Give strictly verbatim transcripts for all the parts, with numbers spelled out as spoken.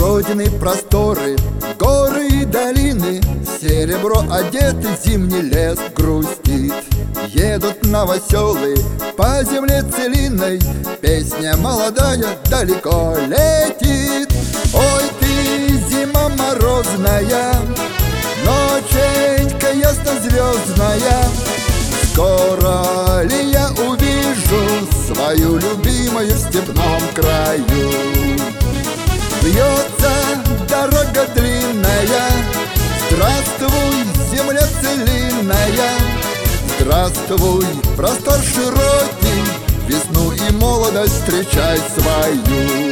Родины просторы, горы и долины, серебро одетый зимний лес грустит. Едут новоселы по земле целиной, песня молодая далеко летит. Ой, ты, зима морозная, ноченька ясно-звездная, скоро ли я увижу свою любимую в степном краю? Бьется дорога длинная, здравствуй, земля целинная, здравствуй, простор широкий, весну и молодость встречай свою.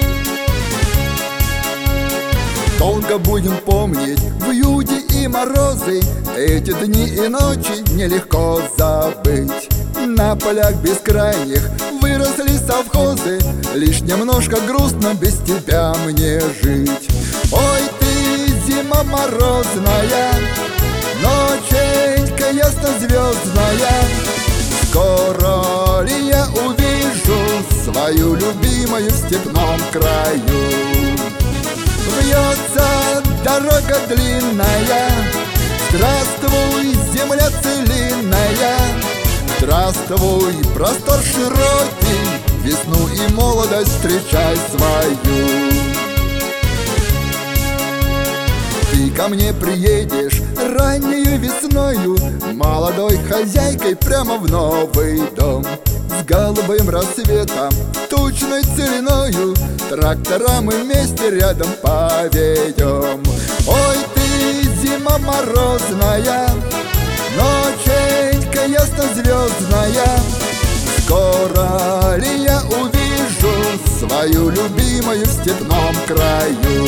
Долго будем помнить вьюги и морозы, эти дни и ночи нелегко забыть. На полях бескрайних выросли совхозы, лишь немножко грустно без тебя мне жить. Ой, ты, зима морозная, ноченька ясно-звездная, скоро ли я увижу свою любимую в степном краю? Вьется дорога длинная, здравствуй, земля целинная, здравствуй, простор широкий, весну и молодость встречай свою. Ты ко мне приедешь раннею весною, молодой хозяйкой прямо в новый дом. С голубым рассветом, тучной целиною, трактора мы вместе рядом поведем. Ой, ты, зима морозная, ноченька ясно-звездная, скоро ли я увижу свою любимую в степном краю?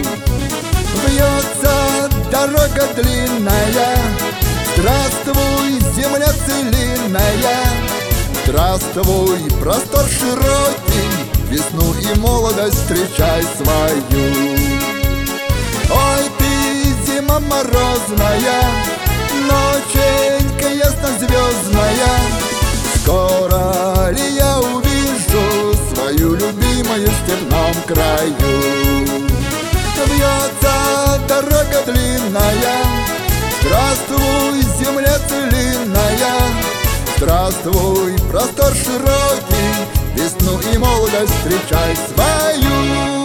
Вьется дорога длинная, здравствуй, земля целинная, здравствуй, простор широкий, весну и молодость встречай свою. Ой, ты, зима морозная, ноченька ясно-звездная, скоро ли я увижу свою любимую в степном краю? Вьется дорога длинная, здравствуй, земля целинная, здравствуй, простор широкий, весну и молодость встречай свою.